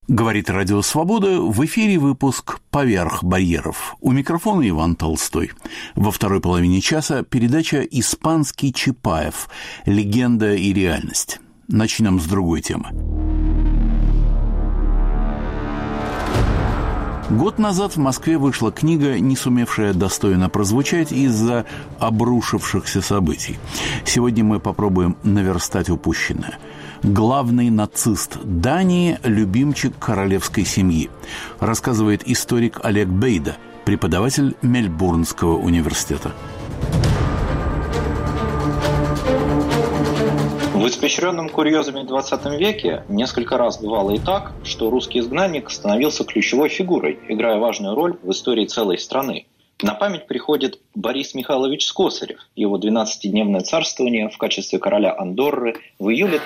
Говорит Радио Свобода, в эфире выпуск «Поверх барьеров». У микрофона Иван Толстой. Во второй половине часа передача «Испанский Чапаев. Легенда и реальность». Начнем с другой темы. Год назад в Москве вышла книга, не сумевшая достойно прозвучать из-за обрушившихся событий. Сегодня мы попробуем наверстать упущенное. Главный нацист Дании – любимчик королевской семьи, рассказывает историк Олег Бейда, преподаватель Мельбурнского университета. В испещренном курьезами XX веке несколько раз бывало и так, что русский изгнанник становился ключевой фигурой, играя важную роль в истории целой страны. На память приходит Борис Михайлович Скосарев, его 12-дневное царствование в качестве короля Андорры в июле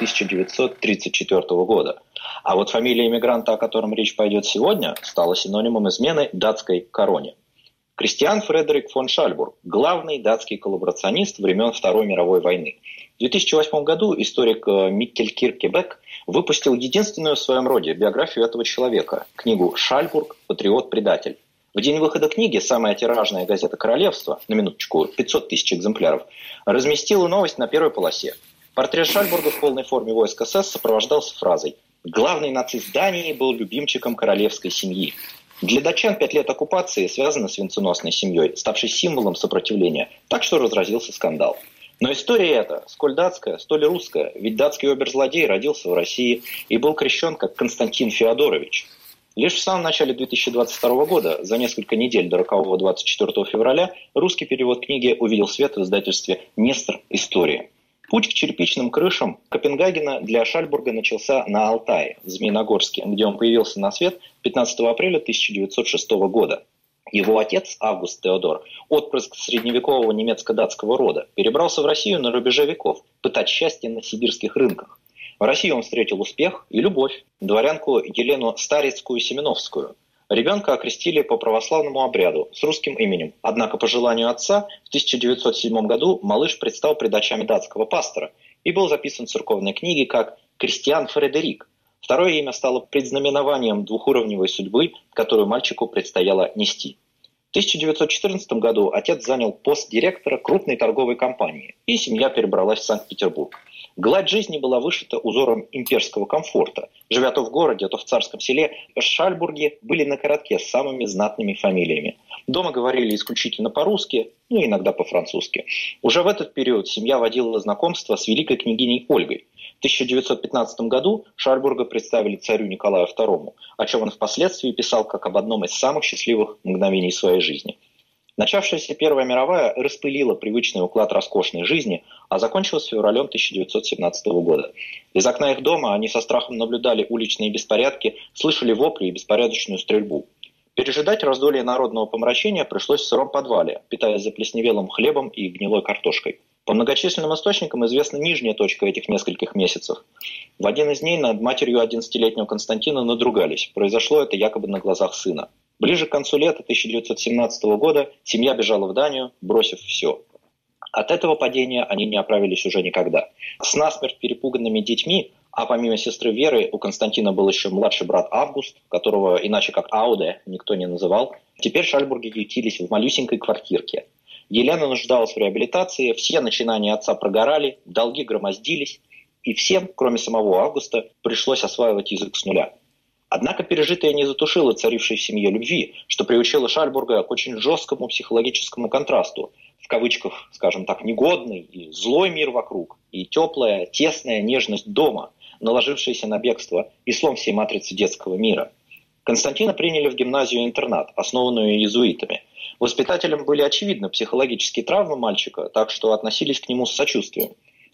1934 года. А вот фамилия эмигранта, о котором речь пойдет сегодня, стала синонимом измены датской короне. Кристиан Фредерик фон Шальбург – главный датский коллаборационист времен Второй мировой войны. В 2008 году историк Миккель Киркебек выпустил единственную в своем роде биографию этого человека – книгу «Шальбург. Патриот-предатель». В день выхода книги самая тиражная газета «Королевство», на минуточку 500 тысяч экземпляров, разместила новость на первой полосе. Портрет Шальбурга в полной форме войск СС сопровождался фразой «Главный нацист Дании был любимчиком королевской семьи». Для датчан 5 лет оккупации связаны с венценосной семьей, ставшей символом сопротивления, так что разразился скандал. Но история эта, сколь датская, столь и русская, ведь датский оберзлодей родился в России и был крещен как Константин Феодорович. Лишь в самом начале 2022 года, за несколько недель до рокового 24 февраля, русский перевод книги увидел свет в издательстве «Нестор. История». Путь к черепичным крышам Копенгагена для Шальбурга начался на Алтае, в Змеиногорске, где он появился на свет 15 апреля 1906 года. Его отец, Август Теодор, отпрыск средневекового немецко-датского рода, перебрался в Россию на рубеже веков, пытать счастье на сибирских рынках. В России он встретил успех и любовь, дворянку Елену Старицкую-Семеновскую. Ребенка окрестили по православному обряду с русским именем. Однако по желанию отца в 1907 году малыш предстал пред очами датского пастора и был записан в церковной книге как Кристиан Фредерик. Второе имя стало предзнаменованием двухуровневой судьбы, которую мальчику предстояло нести. В 1914 году отец занял пост директора крупной торговой компании, и семья перебралась в Санкт-Петербург. Гладь жизни была вышита узором имперского комфорта. Живя то в городе, то в царском селе, Шальбурги были на коротке с самыми знатными фамилиями. Дома говорили исключительно по-русски, иногда по-французски. Уже в этот период семья водила знакомство с великой княгиней Ольгой. В 1915 году Шальбурга представили царю Николаю II, о чем он впоследствии писал как об одном из самых счастливых мгновений своей жизни. Начавшаяся Первая мировая распылила привычный уклад роскошной жизни, а закончилась февралем 1917 года. Из окна их дома они со страхом наблюдали уличные беспорядки, слышали вопли и беспорядочную стрельбу. Пережидать раздолье народного помрачения пришлось в сыром подвале, питаясь заплесневелым хлебом и гнилой картошкой. По многочисленным источникам известна нижняя точка этих нескольких месяцев. В один из дней над матерью 11-летнего Константина надругались. Произошло это якобы на глазах сына. Ближе к концу лета 1917 года семья бежала в Данию, бросив все. От этого падения они не оправились уже никогда. С насмерть перепуганными детьми, а помимо сестры Веры у Константина был еще младший брат Август, которого иначе как Ауде никто не называл, теперь Шальбурги ютились в малюсенькой квартирке. Елена нуждалась в реабилитации, все начинания отца прогорали, долги громоздились, и всем, кроме самого Августа, пришлось осваивать язык с нуля. Однако пережитое не затушило царившей в семье любви, что приучило Шальбурга к очень жесткому психологическому контрасту. В кавычках, скажем так, негодный и злой мир вокруг, и теплая, тесная нежность дома, наложившаяся на бегство и слом всей матрицы детского мира. Константина приняли в гимназию-интернат, основанную иезуитами. Воспитателям были очевидны психологические травмы мальчика, так что относились к нему с сочувствием. В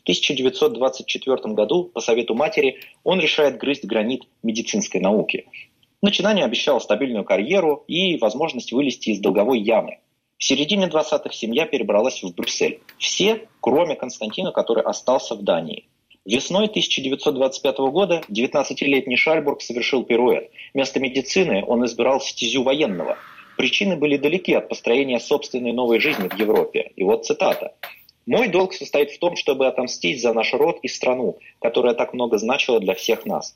1924 году, по совету матери, он решает грызть гранит медицинской науки. Начинание обещало стабильную карьеру и возможность вылезти из долговой ямы. В середине 20-х семья перебралась в Брюссель. Все, кроме Константина, который остался в Дании. Весной 1925 года 19-летний Шальбург совершил пируэт. Вместо медицины он избирал стезю военного. Причины были далеки от построения собственной новой жизни в Европе. И вот цитата. «Мой долг состоит в том, чтобы отомстить за наш род и страну, которая так много значила для всех нас».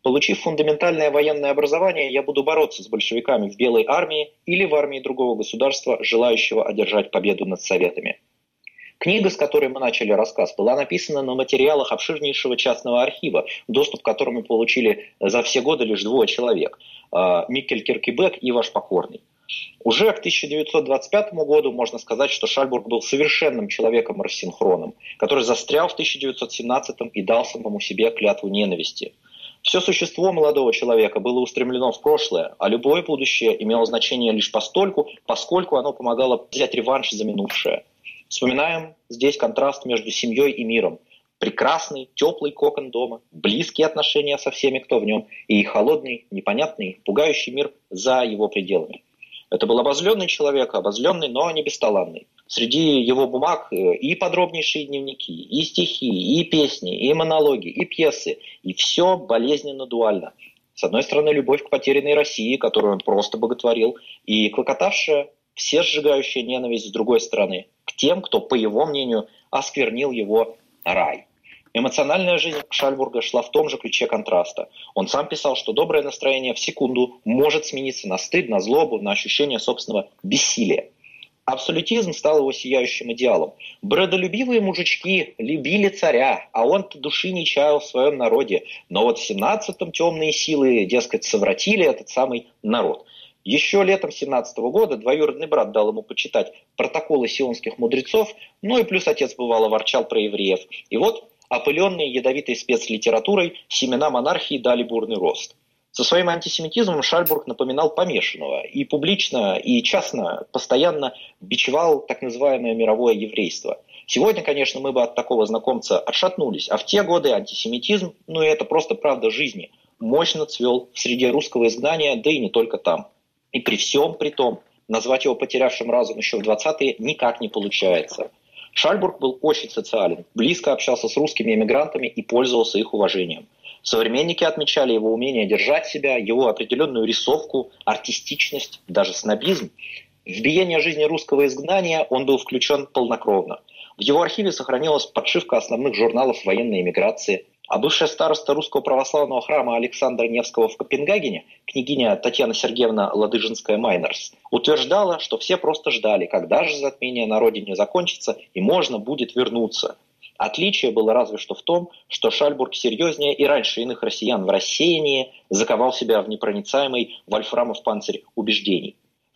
Получив фундаментальное военное образование, я буду бороться с большевиками в Белой армии или в армии другого государства, желающего одержать победу над Советами. Книга, с которой мы начали рассказ, была написана на материалах обширнейшего частного архива, доступ к которому получили за все годы лишь 2 человек – Микель Киркебек и ваш покорный. Уже к 1925 году можно сказать, что Шальбург был совершенным человеком-рассинхроном, который застрял в 1917 и дал самому себе клятву ненависти. Все существо молодого человека было устремлено в прошлое, а любое будущее имело значение лишь постольку, поскольку оно помогало взять реванш за минувшее. Вспоминаем здесь контраст между семьей и миром. Прекрасный, теплый кокон дома, близкие отношения со всеми, кто в нем, и холодный, непонятный, пугающий мир за его пределами. Это был обозленный человек, обозленный, но не бесталанный. Среди его бумаг и подробнейшие дневники, и стихи, и песни, и монологи, и пьесы, и все болезненно дуально. С одной стороны, любовь к потерянной России, которую он просто боготворил, и клокотавшая, все сжигающая ненависть с другой стороны, к тем, кто, по его мнению, осквернил его рай. Эмоциональная жизнь Шальбурга шла в том же ключе контраста. Он сам писал, что доброе настроение в секунду может смениться на стыд, на злобу, на ощущение собственного бессилия. Абсолютизм стал его сияющим идеалом. Бродолюбивые мужички любили царя, а он-то души не чаял в своем народе. Но вот в 17-м темные силы, дескать, совратили этот самый народ. Еще летом 17 года двоюродный брат дал ему почитать протоколы сионских мудрецов, ну и плюс отец бывало ворчал про евреев. И вот, опыленные ядовитой спецлитературой, семена монархии дали бурный рост. Со своим антисемитизмом Шальбург напоминал помешанного и публично, и частно, постоянно бичевал так называемое мировое еврейство. Сегодня, конечно, мы бы от такого знакомца отшатнулись, а в те годы антисемитизм, ну и это просто правда жизни, мощно цвел в среде русского изгнания, да и не только там. И при всем при том, назвать его потерявшим разум еще в 20-е никак не получается. Шальбург был очень социален, близко общался с русскими эмигрантами и пользовался их уважением. Современники отмечали его умение держать себя, его определенную рисовку, артистичность, даже снобизм. В биение жизни русского изгнания он был включен полнокровно. В его архиве сохранилась подшивка основных журналов военной эмиграции, а бывшая староста русского православного храма Александра Невского в Копенгагене, княгиня Татьяна Сергеевна Ладыжинская-Майнерс, утверждала, что все просто ждали, когда же затмение на родине закончится и можно будет вернуться. Отличие было разве что в том, что Шальбург серьезнее и раньше иных россиян в рассеянии заковал себя в непроницаемый вольфрамов панцирь убеждений. В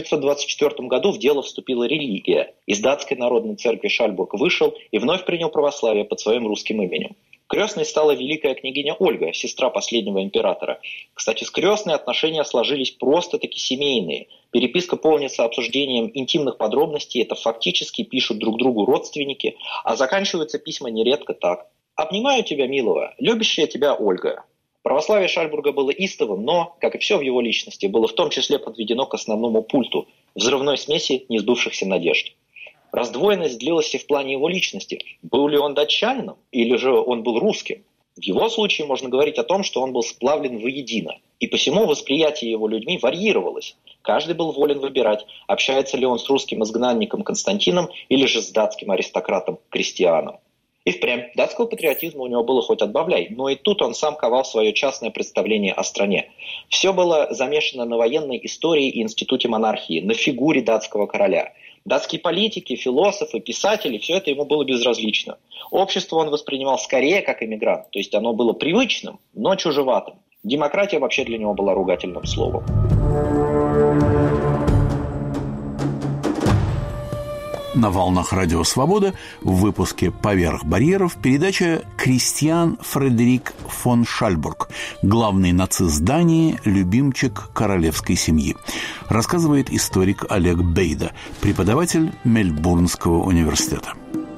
1924 году в дело вступила религия. Из датской народной церкви Шальбург вышел и вновь принял православие под своим русским именем. Крестной стала великая княгиня Ольга, сестра последнего императора. Кстати, с крестной отношения сложились просто-таки семейные. Переписка полнится обсуждением интимных подробностей, это фактически пишут друг другу родственники, а заканчиваются письма нередко так. «Обнимаю тебя, милого, любящая тебя Ольга». Православие Шальбурга было истовым, но, как и все в его личности, было в том числе подведено к основному пульту – взрывной смеси несбывшихся надежд. Раздвоенность длилась и в плане его личности. Был ли он датчанином или же он был русским? В его случае можно говорить о том, что он был сплавлен воедино. И посему восприятие его людьми варьировалось. Каждый был волен выбирать, общается ли он с русским изгнанником Константином или же с датским аристократом Кристианом. И впрямь, датского патриотизма у него было хоть отбавляй, но и тут он сам ковал свое частное представление о стране. Все было замешано на военной истории и институте монархии, на фигуре датского короля. Датские политики, философы, писатели – все это ему было безразлично. Общество он воспринимал скорее как эмигрант, то есть оно было привычным, но чужеватым. Демократия вообще для него была ругательным словом. На волнах Радио Свобода в выпуске «Поверх барьеров» передача «Кристиан Фредерик фон Шальбург, главный нацист Дании, любимчик королевской семьи», рассказывает историк Олег Бейда, преподаватель Мельбурнского университета.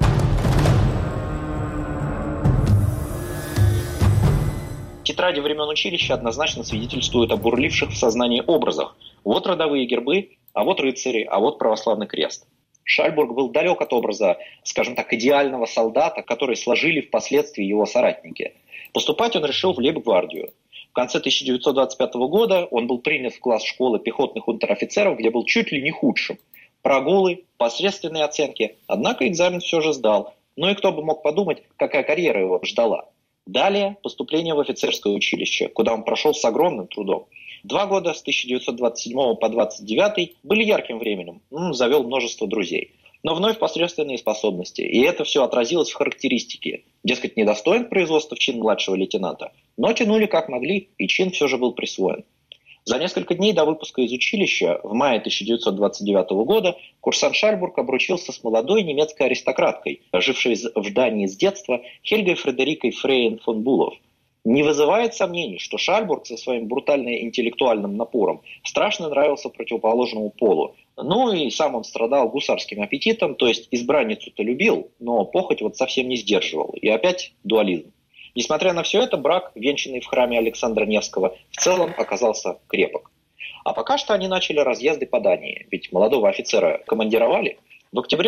Тетради времен училища однозначно свидетельствуют о бурливших в сознании образах. Вот родовые гербы, а вот рыцари, а вот православный крест. Шальбург был далек от образа, скажем так, идеального солдата, который сложили впоследствии его соратники. Поступать он решил в лейб-гвардию. В конце 1925 года он был принят в класс школы пехотных унтер-офицеров, где был чуть ли не худшим. Прогулы, посредственные оценки, однако экзамен все же сдал. Ну и кто бы мог подумать, какая карьера его ждала. Далее поступление в офицерское училище, куда он прошел с огромным трудом. 2 года с 1927 по 1929 были ярким временем. Завел множество друзей. Но вновь посредственные способности. И это все отразилось в характеристике. Дескать, недостоин производства в чин младшего лейтенанта. Но тянули как могли, и чин все же был присвоен. За несколько дней до выпуска из училища, в мае 1929 года, курсант Шальбург обручился с молодой немецкой аристократкой, жившей в Дании с детства, Хельгой Фредерикой Фрейен фон Булов. Не вызывает сомнений, что Шальбург со своим брутально-интеллектуальным напором страшно нравился противоположному полу. Ну и сам он страдал гусарским аппетитом, то есть избранницу-то любил, но похоть вот совсем не сдерживал. И опять дуализм. Несмотря на все это, брак, венчанный в храме Александра Невского, в целом оказался крепок. А пока что они начали разъезды по Дании, ведь молодого офицера командировали. В октябре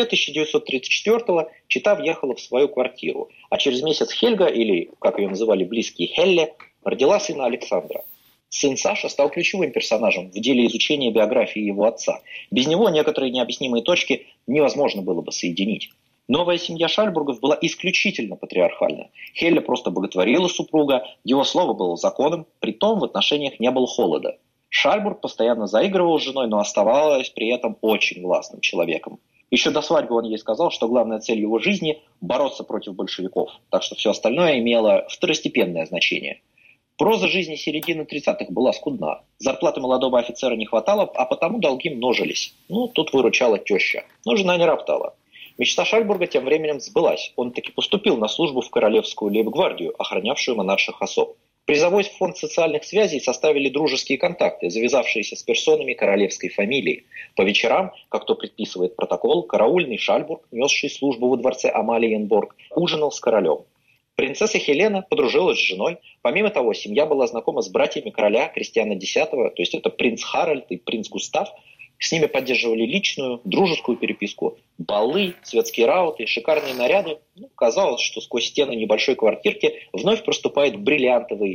1934-го чета въехала в свою квартиру, а через месяц Хельга, или, как ее называли близкие, Хелле, родила сына Александра. Сын Саша стал ключевым персонажем в деле изучения биографии его отца. Без него некоторые необъяснимые точки невозможно было бы соединить. Новая семья Шальбургов была исключительно патриархальна. Хелля просто боготворила супруга, его слово было законом, притом в отношениях не было холода. Шальбург постоянно заигрывал с женой, но оставалась при этом очень властным человеком. Еще до свадьбы он ей сказал, что главная цель его жизни – бороться против большевиков, так что все остальное имело второстепенное значение. Проза жизни середины 30-х была скудна. Зарплаты молодого офицера не хватало, а потому долги множились. Тут выручала теща, но жена не роптала. Мечта Шальбурга тем временем сбылась. Он таки поступил на службу в Королевскую лейб-гвардию, охранявшую монарших особ. Призовой фонд социальных связей составили дружеские контакты, завязавшиеся с персонами королевской фамилии. По вечерам, как то предписывает протокол, караульный Шальбург, несший службу во дворце Амалиенборг, ужинал с королем. Принцесса Хелена подружилась с женой. Помимо того, семья была знакома с братьями короля Кристиана X, то есть это принц Харальд и принц Густав. С ними поддерживали личную, дружескую переписку. Балы, светские рауты, шикарные наряды. Казалось, что сквозь стены небольшой квартирки вновь проступает бриллиантовый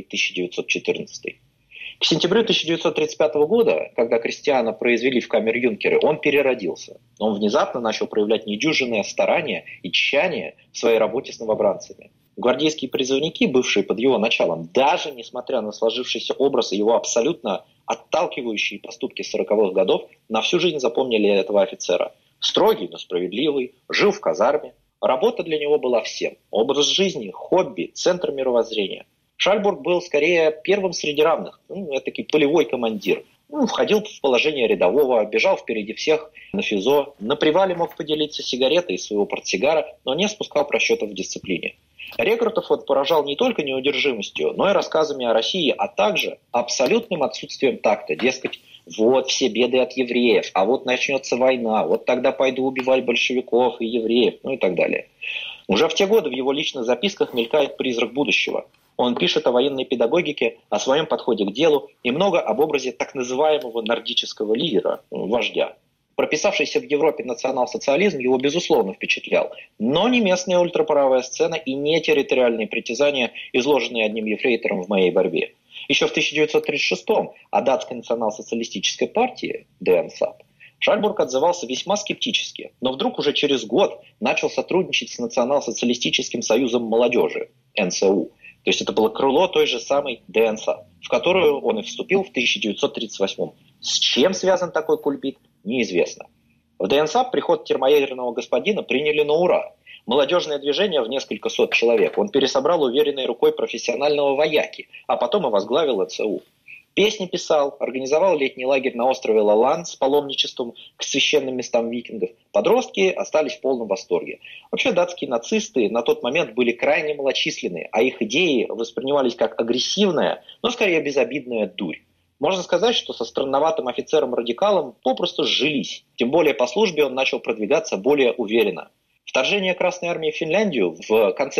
1914. К сентябрю 1935 года, когда Кристиана произвели в камер-юнкеры, он переродился. Он внезапно начал проявлять недюжинное старание и тщание в своей работе с новобранцами. Гвардейские призывники, бывшие под его началом, даже несмотря на сложившийся образ и его абсолютно отталкивающие поступки 40-х годов, на всю жизнь запомнили этого офицера. Строгий, но справедливый, жил в казарме. Работа для него была всем. Образ жизни, хобби, центр мировоззрения. Шальбург был скорее первым среди равных, этакий полевой командир. Входил в положение рядового, бежал впереди всех на физо. На привале мог поделиться сигаретой из своего портсигара, но не спускал просчетов в дисциплине. Рекрутов он поражал не только неудержимостью, но и рассказами о России, а также абсолютным отсутствием такта. Дескать, вот все беды от евреев, а вот начнется война, вот тогда пойду убивать большевиков и евреев, и так далее. Уже в те годы в его личных записках мелькает призрак будущего. Он пишет о военной педагогике, о своем подходе к делу и много об образе так называемого нордического лидера, вождя. Прописавшийся в Европе национал-социализм его, безусловно, впечатлял, но не местная ультраправая сцена и не территориальные притязания, изложенные одним ефрейтором в «Моей борьбе». Еще в 1936-м о датской национал-социалистической партии ДНСАП Шальбург отзывался весьма скептически, но вдруг уже через год начал сотрудничать с Национал-социалистическим союзом молодежи, НСУ. То есть это было крыло той же самой ДНСАП, в которую он и вступил в 1938-м. С чем связан такой кульбит, неизвестно. В ДНСАП приход термоядерного господина приняли на ура. Молодежное движение в несколько сот человек он пересобрал уверенной рукой профессионального вояки, а потом и возглавил НСУ. Песни писал, организовал летний лагерь на острове Лалан с паломничеством к священным местам викингов. Подростки остались в полном восторге. Вообще датские нацисты на тот момент были крайне малочисленны, а их идеи воспринимались как агрессивная, но скорее безобидная дурь. Можно сказать, что со странноватым офицером-радикалом попросту сжились. Тем более по службе он начал продвигаться более уверенно. Вторжение Красной Армии в Финляндию в конце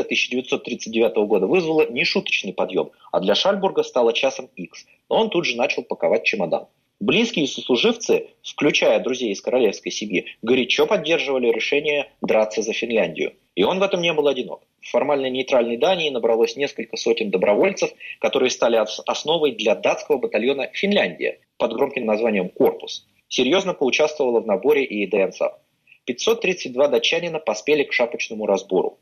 1939 года вызвало нешуточный подъем, а для Шальбурга стало часом Х. Но он тут же начал паковать чемодан. Близкие сослуживцы, включая друзей из королевской семьи, горячо поддерживали решение драться за Финляндию. И он в этом не был одинок. В формально нейтральной Дании набралось несколько сотен добровольцев, которые стали основой для датского батальона «Финляндия» под громким названием «Корпус». Серьезно поучаствовала в наборе и ДНСАП. 532 датчанина поспели к шапочному разбору.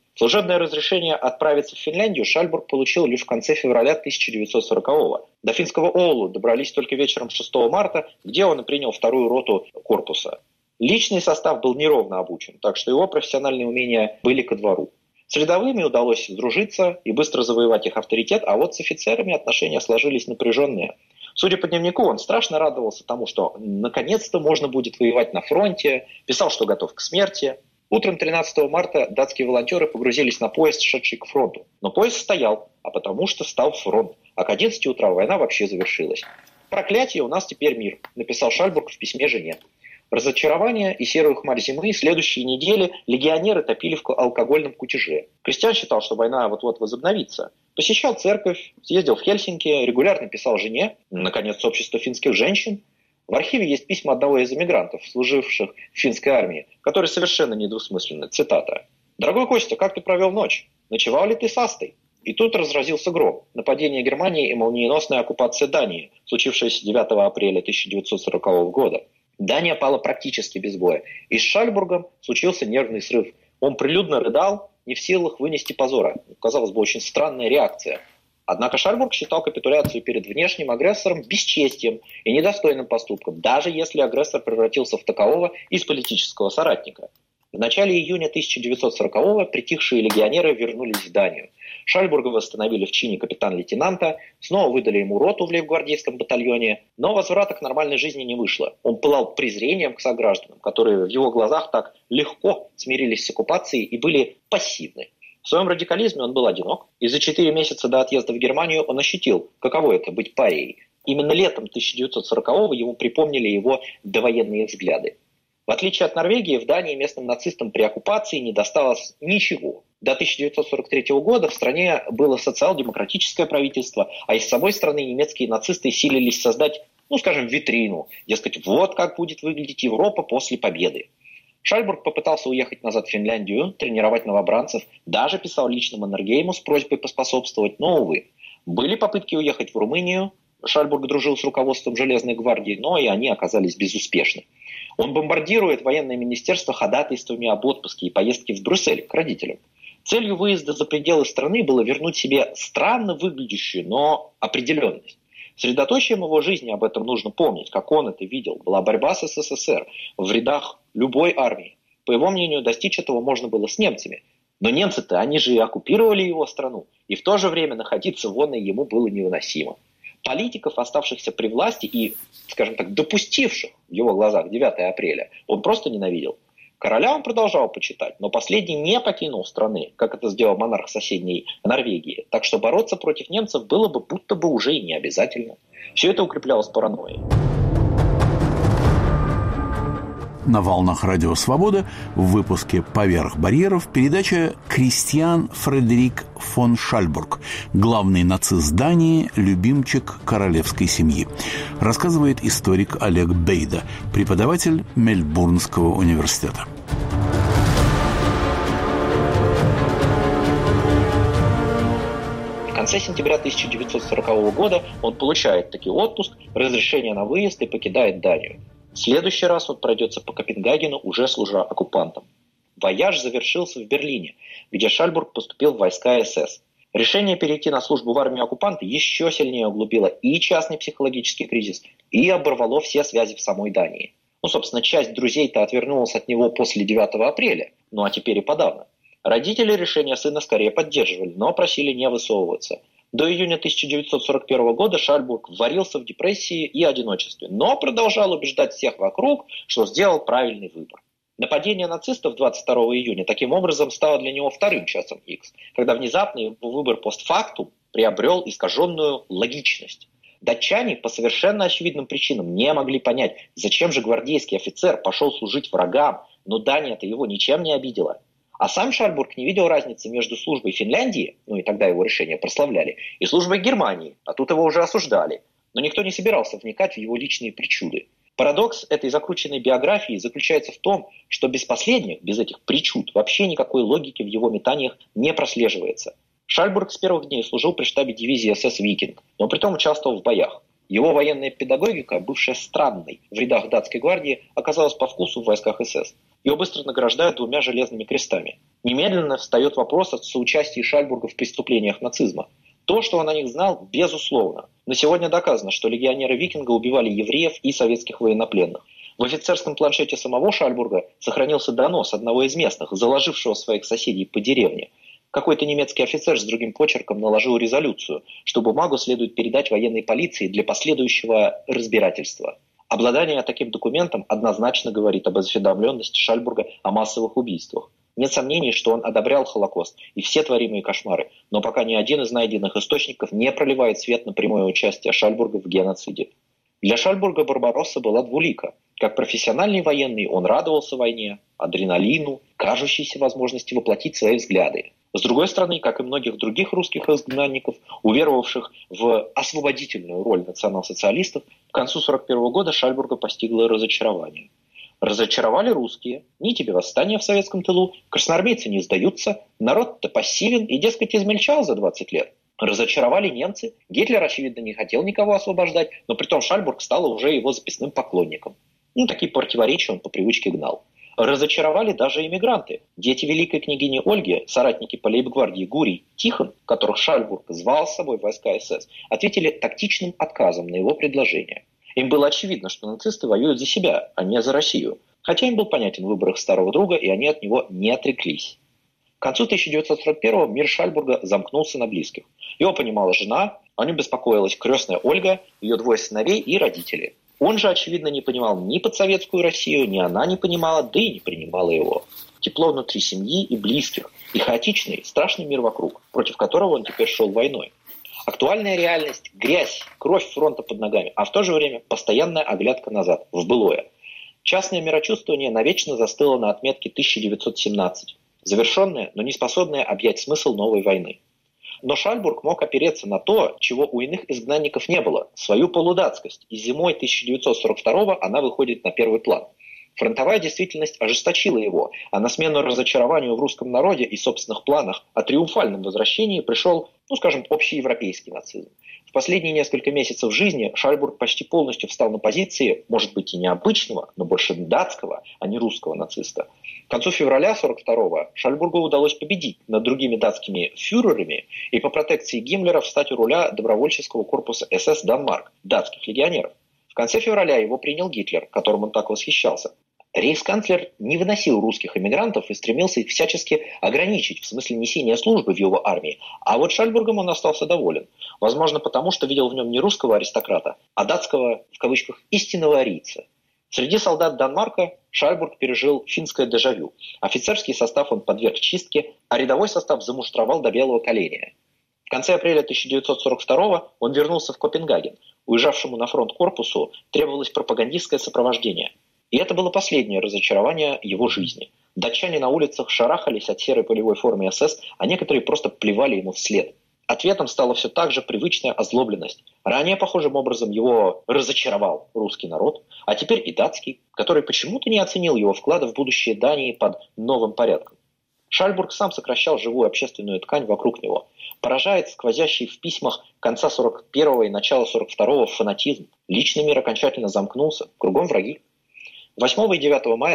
Служебное разрешение отправиться в Финляндию Шальбург получил лишь в конце февраля 1940-го. До финского Оулу добрались только вечером 6 марта, где он и принял вторую роту корпуса. Личный состав был неровно обучен, так что его профессиональные умения были ко двору. С рядовыми удалось сдружиться и быстро завоевать их авторитет, а вот с офицерами отношения сложились напряженные. Судя по дневнику, он страшно радовался тому, что наконец-то можно будет воевать на фронте, писал, что готов к смерти. Утром 13 марта датские волонтеры погрузились на поезд, шедший к фронту. Но поезд стоял, а потому что стал фронт. А к 11 утра война вообще завершилась. «Проклятие, у нас теперь мир», — написал Шальбург в письме жене. Разочарование и серую хмарь зимы следующие недели легионеры топили в алкогольном кутеже. Крестьян считал, что война вот-вот возобновится. Посещал церковь, съездил в Хельсинки, регулярно писал жене, наконец, общество финских женщин. В архиве есть письма одного из эмигрантов, служивших в финской армии, которые совершенно недвусмысленны. Цитата. «Дорогой Костя, как ты провел ночь? Ночевал ли ты с Астой?» И тут разразился гром. Нападение Германии и молниеносная оккупация Дании, случившаяся 9 апреля 1940 года. Дания пала практически без боя. И с Шальбургом случился нервный срыв. Он прилюдно рыдал, не в силах вынести позора. Казалось бы, очень странная реакция. Однако Шальбург считал капитуляцию перед внешним агрессором бесчестием и недостойным поступком, даже если агрессор превратился в такового из политического соратника. В начале июня 1940-го притихшие легионеры вернулись в Данию. Шальбурга восстановили в чине капитан-лейтенанта, снова выдали ему роту в лейбгвардейском батальоне, но возврата к нормальной жизни не вышло. Он пылал презрением к согражданам, которые в его глазах так легко смирились с оккупацией и были пассивны. В своем радикализме он был одинок, и за 4 месяца до отъезда в Германию он ощутил, каково это быть парией. Именно летом 1940-го ему припомнили его довоенные взгляды. В отличие от Норвегии, в Дании местным нацистам при оккупации не досталось ничего. До 1943 года в стране было социал-демократическое правительство, а из самой страны немецкие нацисты силились создать, витрину. Дескать, вот как будет выглядеть Европа после победы. Шальбург попытался уехать назад в Финляндию, тренировать новобранцев, даже писал лично Маннергейму с просьбой поспособствовать, но, увы. Были попытки уехать в Румынию, Шальбург дружил с руководством Железной гвардии, но и они оказались безуспешны. Он бомбардирует военное министерство ходатайствами об отпуске и поездке в Брюссель к родителям. Целью выезда за пределы страны было вернуть себе странно выглядящую, но определенность. Средоточием его жизни, об этом нужно помнить, как он это видел, была борьба с СССР в рядах любой армии. По его мнению, достичь этого можно было с немцами. Но немцы-то, они же и оккупировали его страну, и в то же время находиться вон и ему было невыносимо. Политиков, оставшихся при власти и, допустивших в его глазах 9 апреля, он просто ненавидел. Короля он продолжал почитать, но последний не покинул страны, как это сделал монарх соседней Норвегии. Так что бороться против немцев было бы будто бы уже и не обязательно. Все это укреплялось паранойей. На волнах Радио Свобода в выпуске «Поверх барьеров» передача «Кристиан Фредерик фон Шальбург, главный нацист Дании, любимчик королевской семьи», рассказывает историк Олег Бейда, преподаватель Мельбурнского университета. В конце сентября 1940 года он получает таки отпуск, разрешение на выезд и покидает Данию. В следующий раз он пройдется по Копенгагену, уже служа оккупантам. Вояж завершился в Берлине, где Шальбург поступил в войска СС. Решение перейти на службу в армию оккупанта еще сильнее углубило и частный психологический кризис, и оборвало все связи в самой Дании. Собственно, часть друзей-то отвернулась от него после 9 апреля, а теперь и подавно. Родители решение сына скорее поддерживали, но просили не высовываться. До июня 1941 года Шальбург варился в депрессии и одиночестве, но продолжал убеждать всех вокруг, что сделал правильный выбор. Нападение нацистов 22 июня таким образом стало для него вторым часом Х, когда внезапно его выбор постфактум приобрел искаженную логичность. Датчане по совершенно очевидным причинам не могли понять, зачем же гвардейский офицер пошел служить врагам, но Дания-то его ничем не обидела. А сам Шальбург не видел разницы между службой Финляндии, и тогда его решение прославляли, и службой Германии, а тут его уже осуждали. Но никто не собирался вникать в его личные причуды. Парадокс этой закрученной биографии заключается в том, что без последних, без этих причуд, вообще никакой логики в его метаниях не прослеживается. Шальбург с первых дней служил при штабе дивизии СС «Викинг», но притом участвовал в боях. Его военная педагогика, бывшая странной в рядах датской гвардии, оказалась по вкусу в войсках СС. Его быстро награждают 2 железными крестами. Немедленно встает вопрос о соучастии Шальбурга в преступлениях нацизма. То, что он о них знал, безусловно. Но сегодня доказано, что легионеры Викинга убивали евреев и советских военнопленных. В офицерском планшете самого Шальбурга сохранился донос одного из местных, заложившего своих соседей по деревне. Какой-то немецкий офицер с другим почерком наложил резолюцию, что бумагу следует передать военной полиции для последующего разбирательства. Обладание таким документом однозначно говорит об осведомленности Шальбурга о массовых убийствах. Нет сомнений, что он одобрял Холокост и все творимые кошмары, но пока ни один из найденных источников не проливает свет на прямое участие Шальбурга в геноциде. Для Шальбурга Барбаросса была двулика. Как профессиональный военный он радовался войне, адреналину, кажущейся возможности воплотить свои взгляды. С другой стороны, как и многих других русских изгнанников, уверовавших в освободительную роль национал-социалистов, к концу 1941 года Шальбурга постигло разочарование. Разочаровали русские, ни тебе восстания в советском тылу, красноармейцы не сдаются, народ-то пассивен и, дескать, измельчал за 20 лет. Разочаровали немцы, Гитлер, очевидно, не хотел никого освобождать, но притом Шальбург стал уже его записным поклонником. Такие противоречия он по привычке гнал. Разочаровали даже иммигранты. Дети великой княгини Ольги, соратники по лейб-гвардии Гурий, Тихон, которых Шальбург звал с собой в войска СС, ответили тактичным отказом на его предложение. Им было очевидно, что нацисты воюют за себя, а не за Россию. Хотя им был понятен выбор их старого друга, и они от него не отреклись. К концу 1941-го мир Шальбурга замкнулся на близких. Его понимала жена, о нем беспокоилась крестная Ольга, ее 2 сыновей и родители. Он же, очевидно, не понимал ни подсоветскую Россию, ни она не понимала, да и не принимала его. Тепло внутри семьи и близких, и хаотичный, страшный мир вокруг, против которого он теперь шел войной. Актуальная реальность – грязь, кровь фронта под ногами, а в то же время постоянная оглядка назад, в былое. Частное мирочувствование навечно застыло на отметке 1917, завершенное, но не способное объять смысл новой войны. Но Шальбург мог опереться на то, чего у иных изгнанников не было – свою полудатскость, и зимой 1942-го она выходит на первый план. Фронтовая действительность ожесточила его, а на смену разочарованию в русском народе и собственных планах о триумфальном возвращении пришел, общеевропейский нацизм. В последние несколько месяцев жизни Шальбург почти полностью встал на позиции, может быть и не обычного, но больше датского, а не русского нациста. К концу февраля 1942-го Шальбургу удалось победить над другими датскими фюрерами и по протекции Гиммлера встать у руля добровольческого корпуса СС «Данмарк» датских легионеров. В конце февраля его принял Гитлер, которым он так восхищался. Рейхсканцлер не выносил русских эмигрантов и стремился их всячески ограничить в смысле несения службы в его армии, а вот Шальбургом он остался доволен. Возможно, потому что видел в нем не русского аристократа, а датского, в кавычках, истинного арийца. Среди солдат Данмарка Шальбург пережил финское дежавю. Офицерский состав он подверг чистке, а рядовой состав замуштровал до белого коленя. В конце апреля 1942 он вернулся в Копенгаген. Уезжавшему на фронт корпусу требовалось пропагандистское сопровождение. И это было последнее разочарование его жизни. Датчане на улицах шарахались от серой полевой формы СС, а некоторые просто плевали ему вслед. Ответом стала все так же привычная озлобленность. Ранее похожим образом его разочаровал русский народ, а теперь и датский, который почему-то не оценил его вклада в будущее Дании под новым порядком. Шальбург сам сокращал живую общественную ткань вокруг него. Поражает сквозящий в письмах конца 41-го и начала 42-го фанатизм. Личный мир окончательно замкнулся, кругом враги. 8 и 9 мая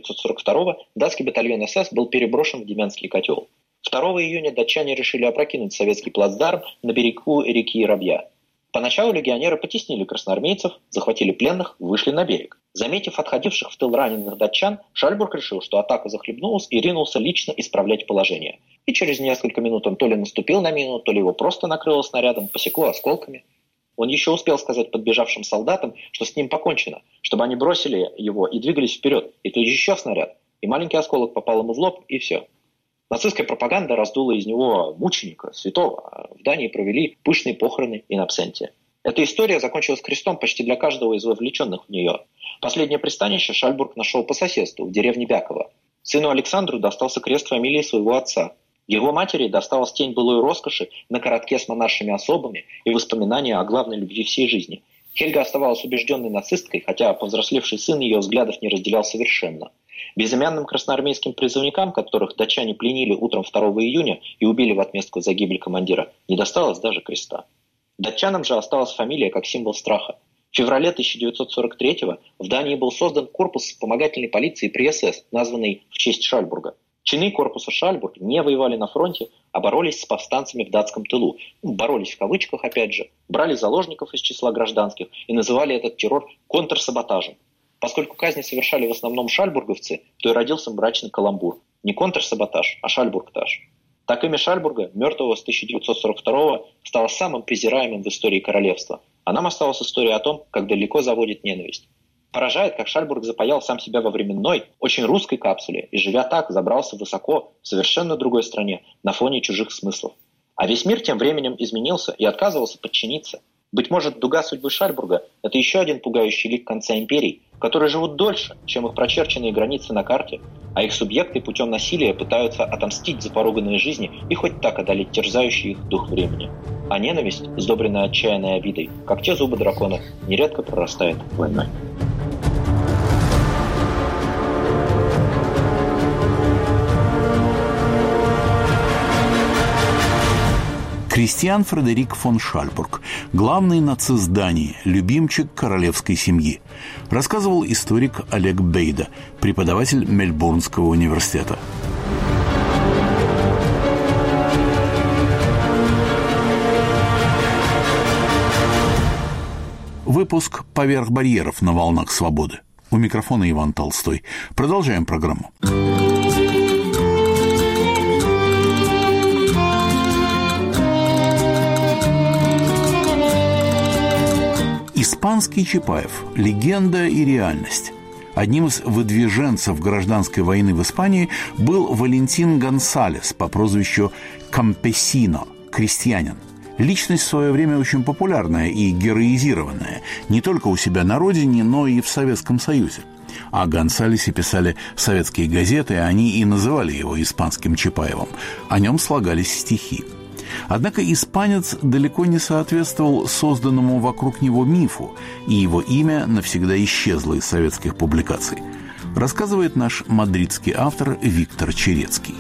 1942 датский батальон СС был переброшен в Демянский котел. 2 июня датчане решили опрокинуть советский плацдарм на берегу реки Робья. Поначалу легионеры потеснили красноармейцев, захватили пленных, вышли на берег. Заметив отходивших в тыл раненых датчан, Шальбург решил, что атака захлебнулась и ринулся лично исправлять положение. И через несколько минут он то ли наступил на мину, то ли его просто накрыло снарядом, посекло осколками. Он еще успел сказать подбежавшим солдатам, что с ним покончено, чтобы они бросили его и двигались вперед, и тут еще снаряд, и маленький осколок попал ему в лоб, и все. Нацистская пропаганда раздула из него мученика, святого. В Дании провели пышные похороны in absentia. Эта история закончилась крестом почти для каждого из вовлеченных в нее. Последнее пристанище Шальбург нашел по соседству, в деревне Бяково. Сыну Александру достался крест фамилии своего отца. Его матери досталась тень былой роскоши на коротке с монаршими особами и воспоминания о главной любви всей жизни. Хельга оставалась убежденной нацисткой, хотя повзрослевший сын ее взглядов не разделял совершенно. Безымянным красноармейским призывникам, которых датчане пленили утром 2 июня и убили в отместку за гибель командира, не досталось даже креста. Датчанам же осталась фамилия как символ страха. В феврале 1943-го в Дании был создан корпус вспомогательной полиции при СС, названный в честь Шальбурга. Чины корпуса Шальбург не воевали на фронте, а боролись с повстанцами в датском тылу. Боролись в кавычках, опять же, брали заложников из числа гражданских и называли этот террор контрсаботажем. Поскольку казни совершали в основном шальбурговцы, то и родился мрачный каламбур. Не контрсаботаж, а шальбургтаж. Так имя Шальбурга, мертвого с 1942-го, стало самым презираемым в истории королевства. А нам осталась история о том, как далеко заводит ненависть. Поражает, как Шальбург запаял сам себя во временной, очень русской капсуле и, живя так, забрался высоко, в совершенно другой стране, на фоне чужих смыслов. А весь мир тем временем изменился и отказывался подчиниться. Быть может, дуга судьбы Шальбурга – это еще один пугающий лик конца империй, которые живут дольше, чем их прочерченные границы на карте, а их субъекты путем насилия пытаются отомстить за поруганные жизни и хоть так одолеть терзающий их дух времени. А ненависть, сдобренная отчаянной обидой, как те зубы дракона, нередко прорастает войной. Кристиан Фредерик фон Шальбург, главный нацист Дании, любимчик королевской семьи, рассказывал историк Олег Бейда, преподаватель Мельбурнского университета. Выпуск «Поверх барьеров» на волнах свободы. У микрофона Иван Толстой. Продолжаем программу. Испанский Чапаев – легенда и реальность. Одним из выдвиженцев гражданской войны в Испании был Валентин Гонсалес по прозвищу «Кампесино» – крестьянин. Личность в свое время очень популярная и героизированная не только у себя на родине, но и в Советском Союзе. О Гонсалесе писали советские газеты, они и называли его испанским Чапаевым. О нем слагались стихи. Однако испанец далеко не соответствовал созданному вокруг него мифу, и его имя навсегда исчезло из советских публикаций, рассказывает наш мадридский автор Виктор Черецкий.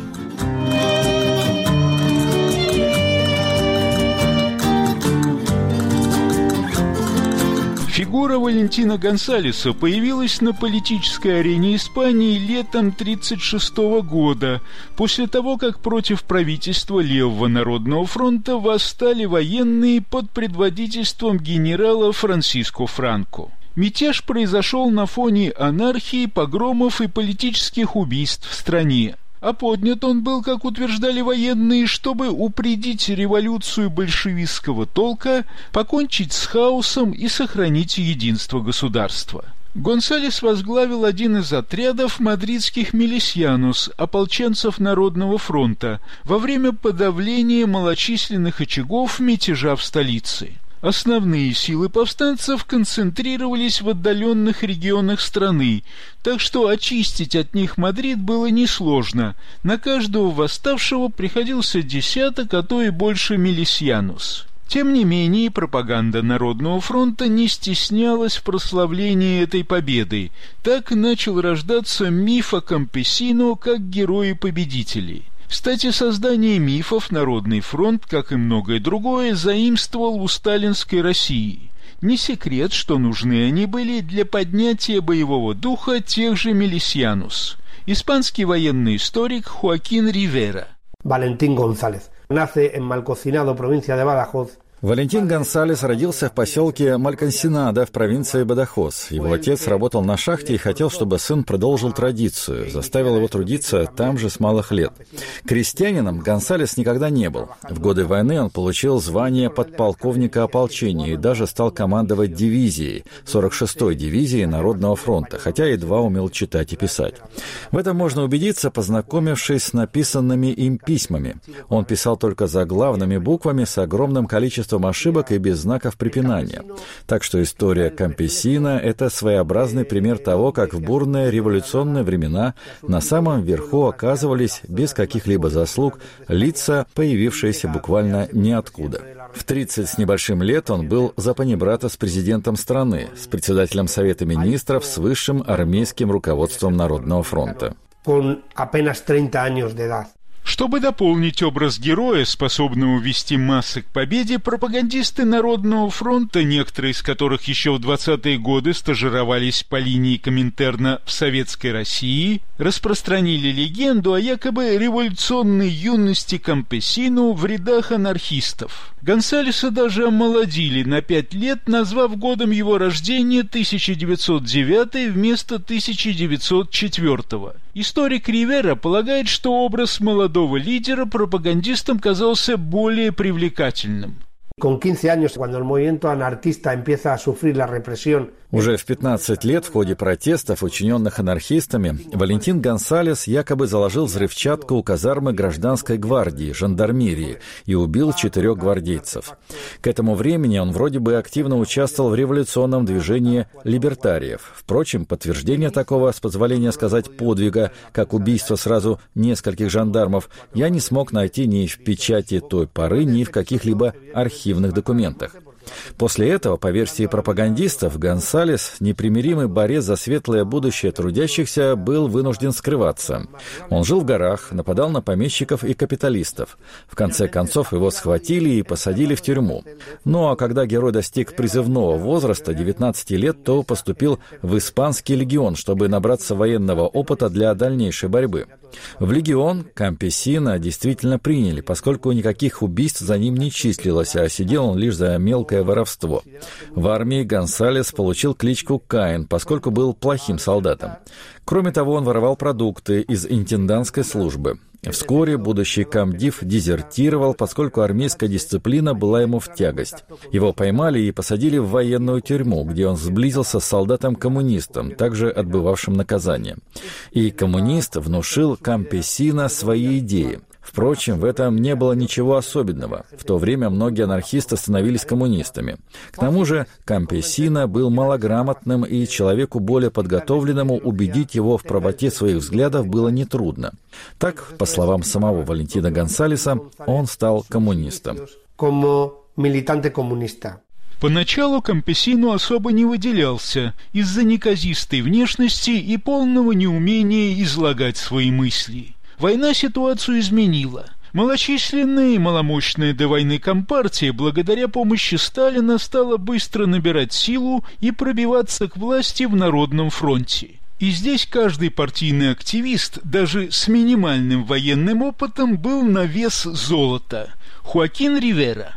Фигура Валентина Гонсалеса появилась на политической арене Испании летом 1936 года, после того, как против правительства Левого народного фронта восстали военные под предводительством генерала Франсиско Франко. Мятеж произошел на фоне анархии, погромов и политических убийств в стране. А поднят он был, как утверждали военные, чтобы упредить революцию большевистского толка, покончить с хаосом и сохранить единство государства. Гонсалес возглавил один из отрядов мадридских милисьянос, ополченцев Народного фронта, во время подавления малочисленных очагов мятежа в столице. Основные силы повстанцев концентрировались в отдаленных регионах страны, так что очистить от них Мадрид было несложно. На каждого восставшего приходился десяток, а то и больше милисьянос. Тем не менее, пропаганда Народного фронта не стеснялась в прославлении этой победы. Так начал рождаться миф о кампесино как герое-победителе. Кстати, создание мифов Народный фронт, как и многое другое, заимствовал у сталинской России. Не секрет, что нужны они были для поднятия боевого духа тех же милисьянос. Испанский военный историк Хоакин Ривера. Валентин Гонсалес. Nace en Malcocinado, provincia de Badajoz. Валентин Гонсалес родился в поселке Мальконсинадо в провинции Бадахос. Его отец работал на шахте и хотел, чтобы сын продолжил традицию, заставил его трудиться там же с малых лет. Крестьянином Гонсалес никогда не был. В годы войны он получил звание подполковника ополчения и даже стал командовать дивизией, 46-й дивизией Народного фронта, хотя едва умел читать и писать. В этом можно убедиться, познакомившись с написанными им письмами. Он писал только заглавными буквами с огромным количеством ошибок и без знаков препинания. Так что история кампесино – это своеобразный пример того, как в бурные революционные времена на самом верху оказывались без каких-либо заслуг лица, появившиеся буквально ниоткуда. В 30 с небольшим лет он был за панибрата с президентом страны, с председателем Совета министров, с высшим армейским руководством Народного фронта. Чтобы дополнить образ героя, способного вести массы к победе, пропагандисты Народного фронта, некоторые из которых еще в 20-е годы стажировались по линии Коминтерна в Советской России, распространили легенду о якобы революционной юности кампесино в рядах анархистов. Гонсалеса даже омолодили на 5 лет, назвав годом его рождения 1909 вместо 1904. Историк Ривера полагает, что образ молодого лидера пропагандистам казался более привлекательным. Con 15 años, cuando el movimiento anarquista empieza a sufrir la represión. Уже в 15 лет в ходе протестов, учиненных анархистами, Валентин Гонсалес якобы заложил взрывчатку у казармы гражданской гвардии, жандармерии, и убил 4 гвардейцев. К этому времени он вроде бы активно участвовал в революционном движении либертариев. Впрочем, подтверждение такого, с позволения сказать, подвига, как убийство сразу нескольких жандармов, я не смог найти ни в печати той поры, ни в каких-либо архивных документах. После этого, по версии пропагандистов, Гонсалес, непримиримый борец за светлое будущее трудящихся, был вынужден скрываться. Он жил в горах, нападал на помещиков и капиталистов. В конце концов, его схватили и посадили в тюрьму. Ну а когда герой достиг призывного возраста, 19 лет, то поступил в Испанский легион, чтобы набраться военного опыта для дальнейшей борьбы. В легион кампесино действительно приняли, поскольку никаких убийств за ним не числилось, а сидел он лишь за мелкое воровство. В армии Гонсалес получил кличку Каин, поскольку был плохим солдатом. Кроме того, он воровал продукты из интендантской службы. Вскоре будущий комдив дезертировал, поскольку армейская дисциплина была ему в тягость. Его поймали и посадили в военную тюрьму, где он сблизился с солдатом-коммунистом, также отбывавшим наказание. И коммунист внушил кампесино свои идеи. Впрочем, в этом не было ничего особенного. В то время многие анархисты становились коммунистами. К тому же кампесино был малограмотным, и человеку более подготовленному убедить его в правоте своих взглядов было нетрудно. Так, по словам самого Валентина Гонсалеса, он стал коммунистом. Поначалу кампесино особо не выделялся из-за неказистой внешности и полного неумения излагать свои мысли. Война ситуацию изменила. Малочисленная и маломощная до войны компартия благодаря помощи Сталина стала быстро набирать силу и пробиваться к власти в Народном фронте. И здесь каждый партийный активист, даже с минимальным военным опытом, был на вес золота. Хоакин Ривера.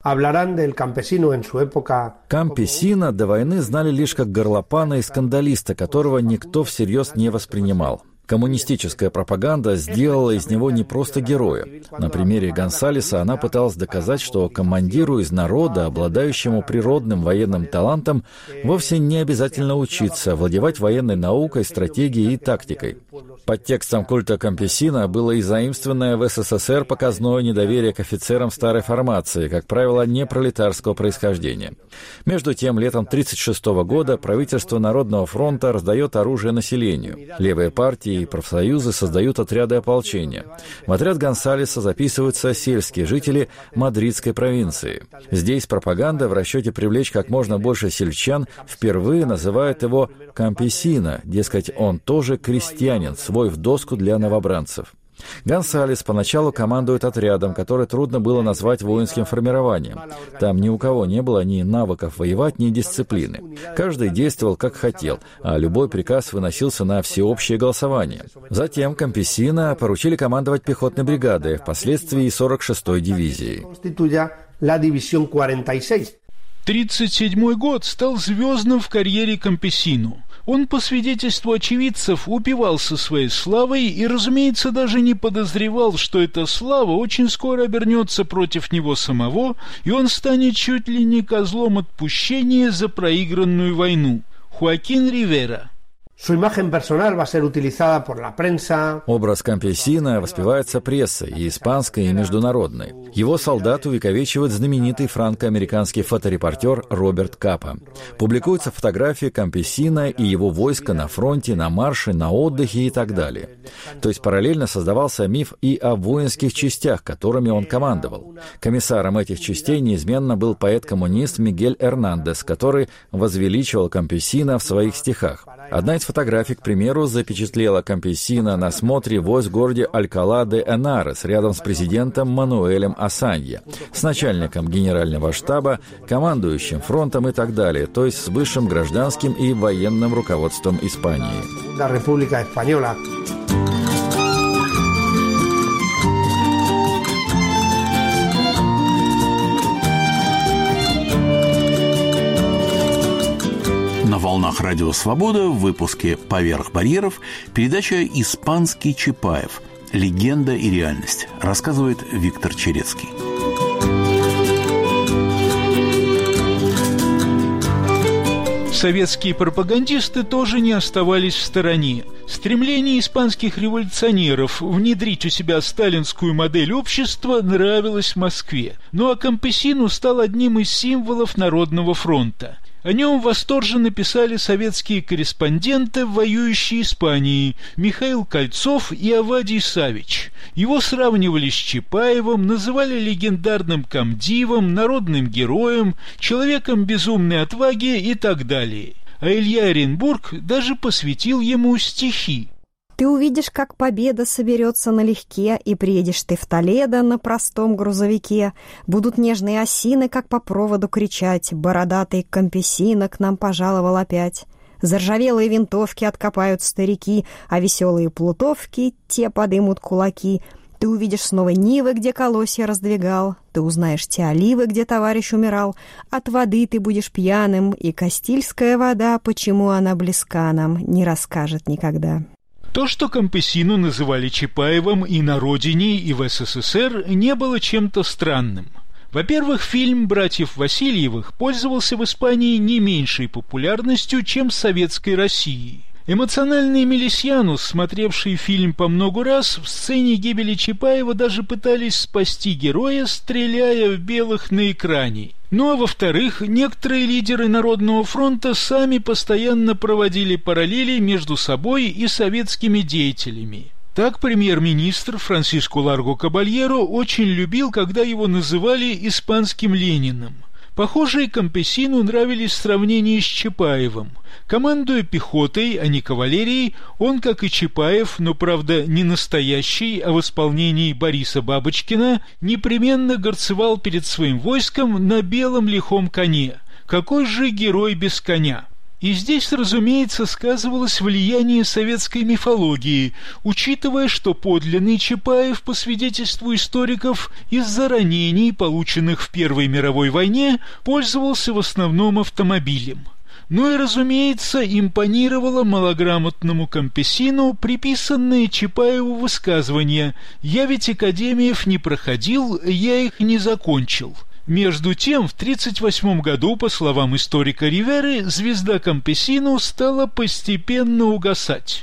Кампесино до войны знали лишь как горлопана и скандалиста, которого никто всерьез не воспринимал. Коммунистическая пропаганда сделала из него не просто героя. На примере Гонсалеса она пыталась доказать, что командиру из народа, обладающему природным военным талантом, вовсе не обязательно учиться, владевать военной наукой, стратегией и тактикой. Под текстом культа кампесино было и заимствованное в СССР показное недоверие к офицерам старой формации, как правило, не пролетарского происхождения. Между тем, летом 1936 года правительство Народного фронта раздает оружие населению. Левые партии и профсоюзы создают отряды ополчения. В отряд Гонсалеса записываются сельские жители Мадридской провинции. Здесь пропаганда в расчете привлечь как можно больше сельчан впервые называет его кампесино, дескать, он тоже крестьянин, свой в доску для новобранцев. Гонсалес поначалу командует отрядом, который трудно было назвать воинским формированием. Там ни у кого не было ни навыков воевать, ни дисциплины. Каждый действовал как хотел, а любой приказ выносился на всеобщее голосование. Затем кампесино поручили командовать пехотной бригадой, впоследствии 46-й дивизией. 1937 год стал звездным в карьере кампесино. Он, по свидетельству очевидцев, упивался своей славой и, разумеется, даже не подозревал, что эта слава очень скоро обернется против него самого, и он станет чуть ли не козлом отпущения за проигранную войну. Хоакин Ривера. Образ кампесино воспевается прессой, и испанской, и международной. Его солдат увековечивает знаменитый франко-американский фоторепортер Роберт Капа. Публикуются фотографии кампесино и его войска на фронте, на марше, на отдыхе и так далее. То есть параллельно создавался миф и о воинских частях, которыми он командовал. Комиссаром этих частей неизменно был поэт-коммунист Мигель Эрнандес, который возвеличивал кампесино в своих стихах. Одна из фотографий, к примеру, запечатлела Кампесино на смотре войск в городе Алькала-де-Энарес рядом с президентом Мануэлем Асанья, с начальником генерального штаба, командующим фронтом и так далее, то есть с высшим гражданским и военным руководством Испании. На волнах Радио Свобода в выпуске «Поверх барьеров» передача «Испанский Чапаев. Легенда и реальность», рассказывает Виктор Черецкий. Советские пропагандисты тоже не оставались в стороне. Стремление испанских революционеров внедрить у себя сталинскую модель общества нравилось Москве. Ну а Кампесину стал одним из символов Народного фронта. О нем восторженно писали советские корреспонденты в воюющей Испании Михаил Кольцов и Авадий Савич. Его сравнивали с Чапаевым, называли легендарным комдивом, народным героем, человеком безумной отваги и так далее. А Илья Оренбург даже посвятил ему стихи. Ты увидишь, как победа соберется налегке, и приедешь ты в Толедо на простом грузовике. Будут нежные осины, как по проводу кричать. Бородатый Кампесино к нам пожаловал опять. Заржавелые винтовки откопают старики, а веселые плутовки те подымут кулаки. Ты увидишь снова Нивы, где колосья раздвигал. Ты узнаешь те оливы, где товарищ умирал. От воды ты будешь пьяным, и Кастильская вода, почему она близка нам, не расскажет никогда. То, что Кампесину называли Чапаевым и на родине, и в СССР, не было чем-то странным. Во-первых, фильм «Братьев Васильевых» пользовался в Испании не меньшей популярностью, чем в советской России. Эмоциональный Мелисьянус, смотревший фильм по много раз, в сцене гибели Чапаева даже пытались спасти героя, стреляя в белых на экране. Ну а во-вторых, некоторые лидеры Народного фронта сами постоянно проводили параллели между собой и советскими деятелями. Так премьер-министр Франсиско Ларго Кабальеро очень любил, когда его называли «испанским Лениным». Похоже, и Кампесину нравились сравнения с Чапаевым. Командуя пехотой, а не кавалерией, он, как и Чапаев, но, правда, не настоящий, а в исполнении Бориса Бабочкина, непременно горцевал перед своим войском на белом лихом коне. Какой же герой без коня? И здесь, разумеется, сказывалось влияние советской мифологии, учитывая, что подлинный Чапаев, по свидетельству историков, из-за ранений, полученных в Первой мировой войне, пользовался в основном автомобилем. Ну и, разумеется, импонировало малограмотному Кампесину приписанное Чапаеву высказывание «Я ведь академиев не проходил, я их не закончил». Между тем, в 1938 году, по словам историка Риверы, звезда Кампесину стала постепенно угасать.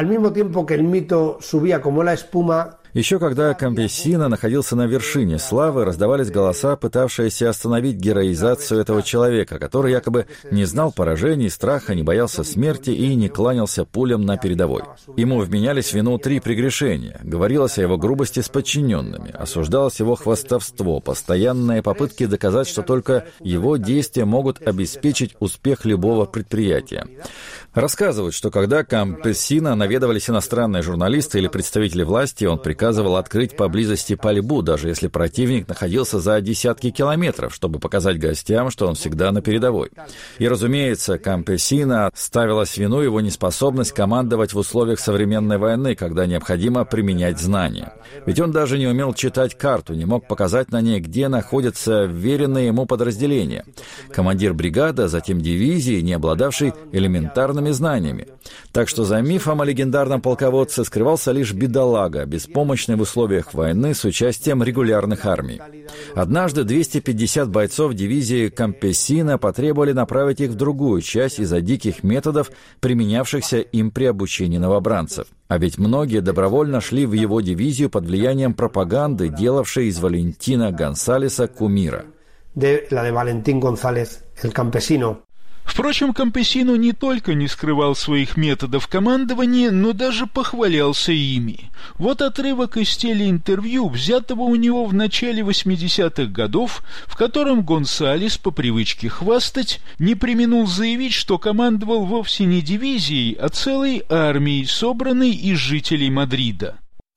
Еще когда Кампесино находился на вершине славы, раздавались голоса, пытавшиеся остановить героизацию этого человека, который якобы не знал поражений, страха, не боялся смерти и не кланялся пулям на передовой. Ему вменялись в вину 3 прегрешения. Говорилось о его грубости с подчиненными, осуждалось его хвастовство, постоянные попытки доказать, что только его действия могут обеспечить успех любого предприятия. Рассказывают, что когда Кампесино наведывались иностранные журналисты или представители власти, он приказывал открыть поблизости пальбу, даже если противник находился за десятки километров, чтобы показать гостям, что он всегда на передовой. И, разумеется, Кампесино ставилась в вину его неспособность командовать в условиях современной войны, когда необходимо применять знания. Ведь он даже не умел читать карту, не мог показать на ней, где находятся вверенные ему подразделения. Командир бригады, а затем дивизии, не обладавший элементарными знаниями. Так что за мифом о легендарном полководце скрывался лишь бедолага, беспомощный в условиях войны с участием регулярных армий. Однажды 250 бойцов дивизии Кампесино потребовали направить их в другую часть из-за диких методов, применявшихся им при обучении новобранцев. А ведь многие добровольно шли в его дивизию под влиянием пропаганды, делавшей из Валентина Гонсалеса кумира. Впрочем, Кампесино не только не скрывал своих методов командования, но даже похвалялся ими. Вот отрывок из телеинтервью, взятого у него в начале 80-х годов, в котором Гонсалес, по привычке хвастать, не преминул заявить, что командовал вовсе не дивизией, а целой армией, собранной из жителей Мадрида.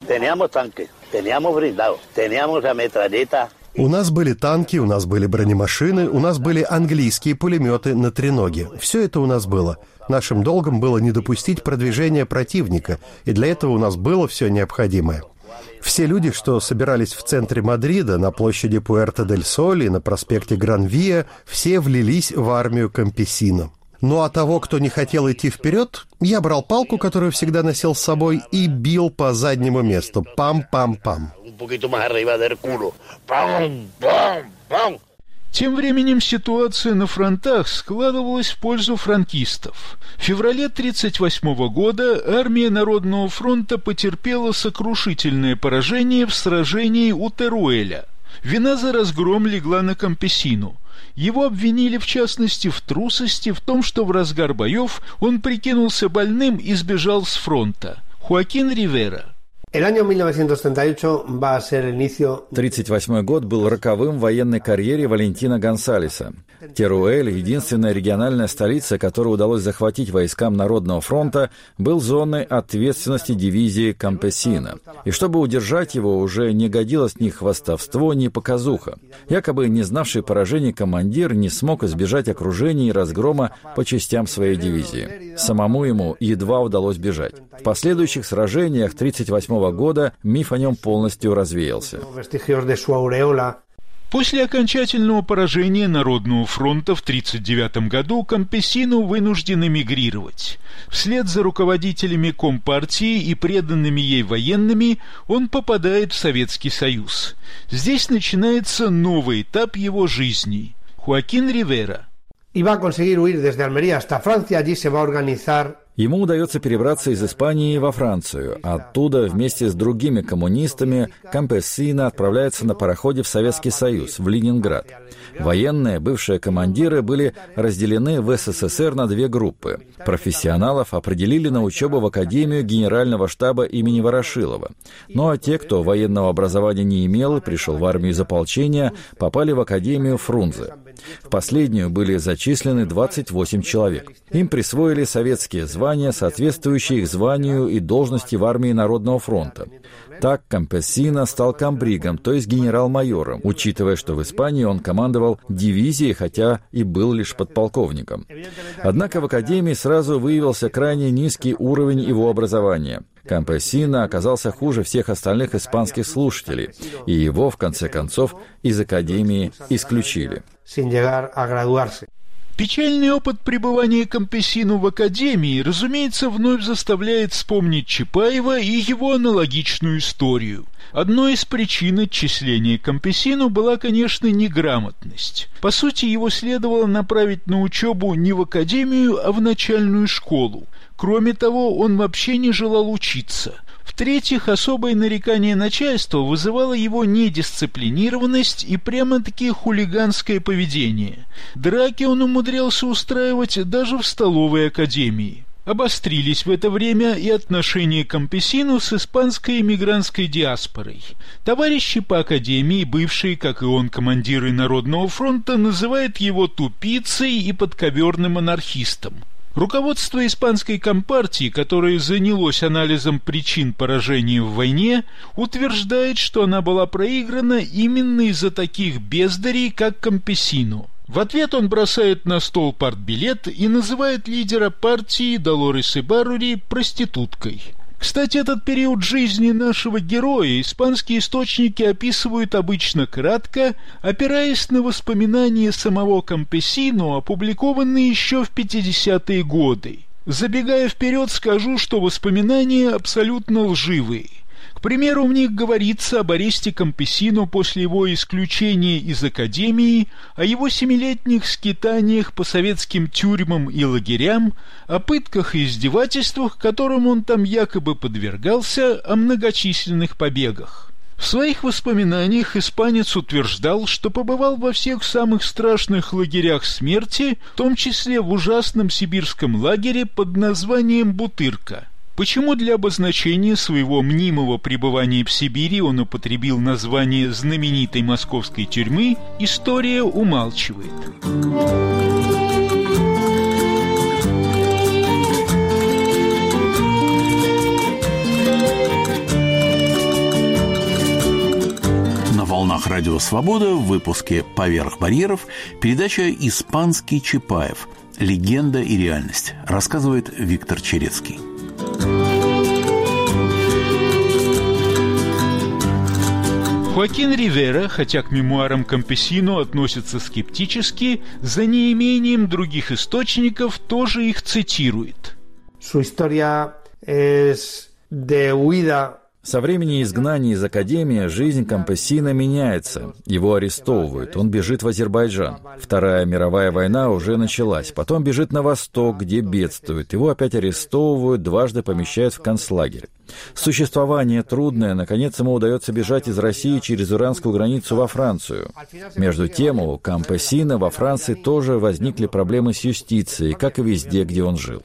У нас были танки, у нас были бронемашины, у нас были английские пулеметы на треноге. Все это у нас было. Нашим долгом было не допустить продвижения противника, и для этого у нас было все необходимое. Все люди, что собирались в центре Мадрида, на площади Пуэрто-дель-Соль и на проспекте Гран-Виа, все влились в армию Кампесино. Ну а того, кто не хотел идти вперед, я брал палку, которую всегда носил с собой, и бил по заднему месту. Пам-пам-пам. Тем временем ситуация на фронтах складывалась в пользу франкистов. В феврале 1938 года армия Народного фронта потерпела сокрушительное поражение в сражении у Теруэля. Вина за разгром легла на Кампесино. Его обвинили, в частности, в трусости, в том, что в разгар боев он прикинулся больным и сбежал с фронта. Хоакин Ривера. 1938 год был роковым в военной карьере Валентина Гонсалеса. Теруэль, единственная региональная столица, которую удалось захватить войскам Народного фронта, был зоной ответственности дивизии Кампесино. И чтобы удержать его, уже не годилось ни хвастовство, ни показуха. Якобы не знавший поражений командир не смог избежать окружения и разгрома по частям своей дивизии. Самому ему едва удалось бежать. В последующих сражениях 1938 года миф о нем полностью развеялся. После окончательного поражения Народного фронта в 1939 году Кампесино вынужден эмигрировать. Вслед за руководителями Компартии и преданными ей военными он попадает в Советский Союз. Здесь начинается новый этап его жизни. Хоакин Ривера. Ему удается перебраться из Испании во Францию. Оттуда вместе с другими коммунистами Кампесино отправляется на пароходе в Советский Союз, в Ленинград. Военные, бывшие командиры, были разделены в СССР на две группы. Профессионалов определили на учебу в Академию Генерального штаба имени Ворошилова. Ну а те, кто военного образования не имел и пришел в армию из ополчения, попали в Академию Фрунзе. В последнюю были зачислены 28 человек. Им присвоили советские звания, соответствующие их званию и должности в армии Народного фронта. Так Кампесино стал комбригом, то есть генерал-майором, учитывая, что в Испании он командовал дивизией, хотя и был лишь подполковником. Однако в Академии сразу выявился крайне низкий уровень его образования. Кампесино оказался хуже всех остальных испанских слушателей, и его, в конце концов, из Академии исключили. Печальный опыт пребывания Кампесино в Академии, разумеется, вновь заставляет вспомнить Чапаева и его аналогичную историю. Одной из причин отчисления Кампесино была, конечно, неграмотность. По сути, его следовало направить на учебу не в академию, а в начальную школу. Кроме того, он вообще не желал учиться. В-третьих, особое нарекание начальства вызывало его недисциплинированность и прямо-таки хулиганское поведение. Драки он умудрялся устраивать даже в столовой академии. Обострились в это время и отношения Кампесино с испанской эмигрантской диаспорой. Товарищи по академии, бывшие, как и он, командиры Народного фронта, называют его тупицей и подковерным анархистом. Руководство испанской компартии, которое занялось анализом причин поражения в войне, утверждает, что она была проиграна именно из-за таких бездарей, как Кампесино. В ответ он бросает на стол партбилет и называет лидера партии Долорес Ибаррури проституткой. Кстати, этот период жизни нашего героя испанские источники описывают обычно кратко, опираясь на воспоминания самого Кампесино, опубликованные еще в 50-е годы. Забегая вперед, скажу, что воспоминания абсолютно лживые. К примеру, в них говорится об аресте Кампесино после его исключения из академии, о его 7-летних скитаниях по советским тюрьмам и лагерям, о пытках и издевательствах, которым он там якобы подвергался, о многочисленных побегах. В своих воспоминаниях испанец утверждал, что побывал во всех самых страшных лагерях смерти, в том числе в ужасном сибирском лагере под названием Бутырка. Почему для обозначения своего мнимого пребывания в Сибири он употребил название знаменитой московской тюрьмы, история умалчивает. На волнах Радио Свобода в выпуске «Поверх барьеров» передача «Испанский Чапаев. Легенда и реальность», рассказывает Виктор Черецкий. Хоакин Ривера, хотя к мемуарам Кампесино относится скептически, за неимением других источников тоже их цитирует. Su historia es de huida. Со времени изгнания из академии жизнь Кампесино меняется. Его арестовывают, он бежит в Азербайджан. Вторая мировая война уже началась. Потом бежит на восток, где бедствует. Его опять арестовывают, дважды помещают в концлагерь. Существование трудное, наконец ему удается бежать из России через иранскую границу во Францию. Между тем, у Кампесино во Франции тоже возникли проблемы с юстицией, как и везде, где он жил.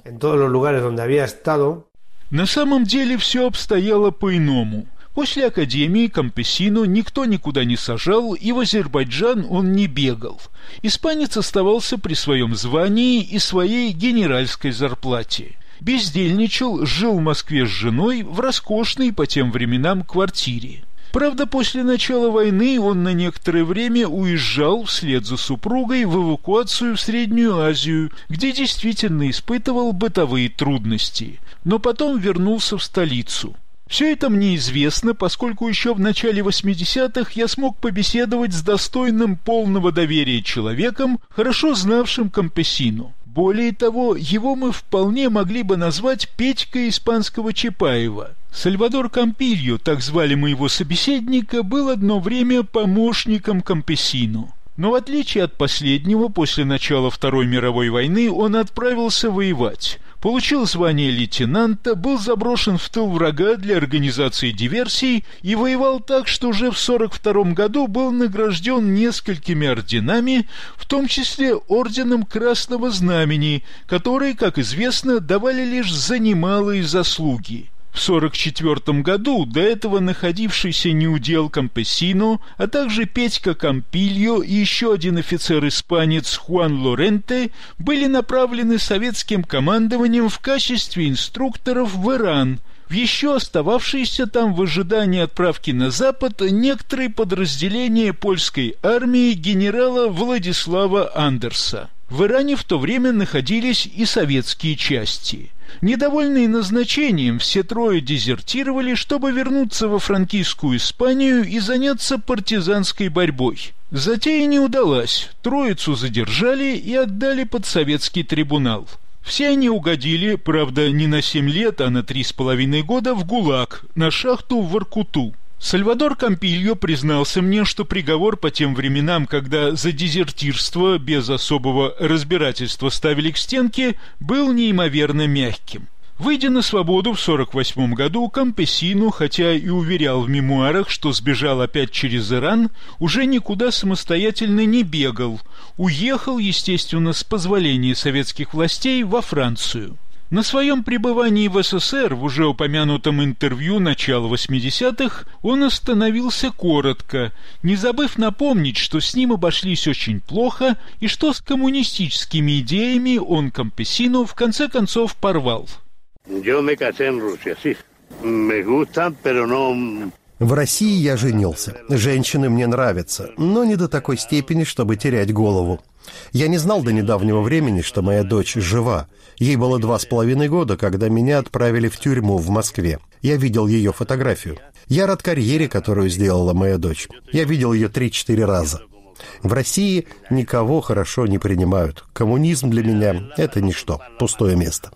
На самом деле все обстояло по-иному. После академии Кампесино никто никуда не сажал, и в Азербайджан он не бегал. Испанец оставался при своем звании и своей генеральской зарплате. Бездельничал, жил в Москве с женой в роскошной по тем временам квартире. Правда, после начала войны он на некоторое время уезжал вслед за супругой в эвакуацию в Среднюю Азию, где действительно испытывал бытовые трудности, но потом вернулся в столицу. Все это мне известно, поскольку еще в начале 80-х я смог побеседовать с достойным полного доверия человеком, хорошо знавшим Кампесино. Более того, его мы вполне могли бы назвать Петькой испанского Чапаева. Сальвадор Кампильо, так звали моего собеседника, был одно время помощником Кампесино. Но в отличие от последнего, после начала Второй мировой войны он отправился воевать. Получил звание лейтенанта, был заброшен в тыл врага для организации диверсий и воевал так, что уже в 1942 году был награжден несколькими орденами, в том числе орденом Красного Знамени, который, как известно, давали лишь за немалые заслуги. В 1944 году до этого находившийся неудел Кампесино, а также Петька Кампильо и еще один офицер-испанец Хуан Лоренте были направлены советским командованием в качестве инструкторов в Иран, в еще остававшиеся там в ожидании отправки на Запад некоторые подразделения польской армии генерала Владислава Андерса. В Иране в то время находились и советские части. Недовольные назначением, все трое дезертировали, чтобы вернуться во франкистскую Испанию и заняться партизанской борьбой. Затея не удалась, троицу задержали и отдали под советский трибунал. Все они угодили, правда, не на 7 лет, а на 3,5 года в ГУЛАГ, на шахту в Воркуту. Сальвадор Кампильо признался мне, что приговор по тем временам, когда за дезертирство без особого разбирательства ставили к стенке, был неимоверно мягким. Выйдя на свободу в 1948 году, Кампесино, хотя и уверял в мемуарах, что сбежал опять через Иран, уже никуда самостоятельно не бегал, уехал, естественно, с позволения советских властей во Францию. На своем пребывании в СССР в уже упомянутом интервью начала 80-х он остановился коротко, не забыв напомнить, что с ним обошлись очень плохо и что с коммунистическими идеями он, Кампесино, в конце концов порвал. В России я женился. Женщины мне нравятся, но не до такой степени, чтобы терять голову. Я не знал до недавнего времени, что моя дочь жива. Ей было 2,5 года, когда меня отправили в тюрьму в Москве. Я видел ее фотографию. Я рад карьере, которую сделала моя дочь. Я видел ее 3-4 раза. В России никого хорошо не принимают. Коммунизм для меня – это ничто, пустое место.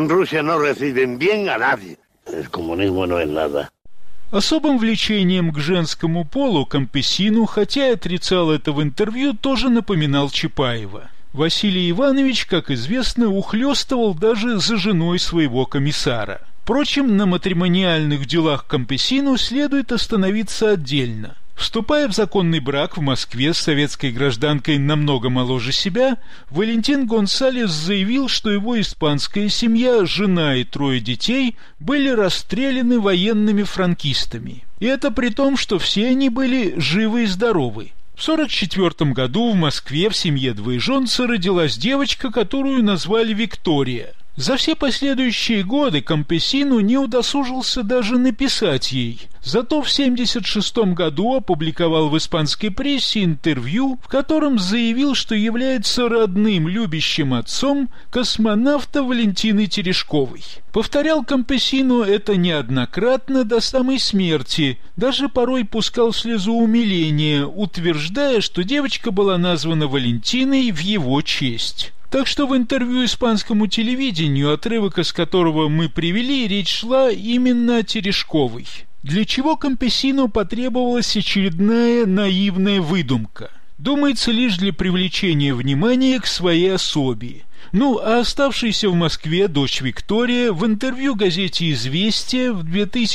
Особым влечением к женскому полу Кампесино, хотя и отрицал это в интервью, тоже напоминал Чапаева. Василий Иванович, как известно, ухлёстывал даже за женой своего комиссара. Впрочем, на матримониальных делах Кампесино следует остановиться отдельно. Вступая в законный брак в Москве с советской гражданкой намного моложе себя, Валентин Гонсалес заявил, что его испанская семья, жена и 3 детей были расстреляны военными франкистами. И это при том, что все они были живы и здоровы. В 1944 году в Москве в семье двоеженца родилась девочка, которую назвали Виктория. За все последующие годы Кампесино не удосужился даже написать ей. Зато в 1976 году опубликовал в испанской прессе интервью, в котором заявил, что является родным любящим отцом космонавта Валентины Терешковой. Повторял Кампесино это неоднократно до самой смерти, даже порой пускал слезу умиления, утверждая, что девочка была названа Валентиной в его честь. Так что в интервью испанскому телевидению, отрывок из которого мы привели, речь шла именно о Терешковой. Для чего Кампесино потребовалась очередная наивная выдумка? Думается, лишь для привлечения внимания к своей особе. А оставшаяся в Москве дочь Виктория в интервью газете «Известия» в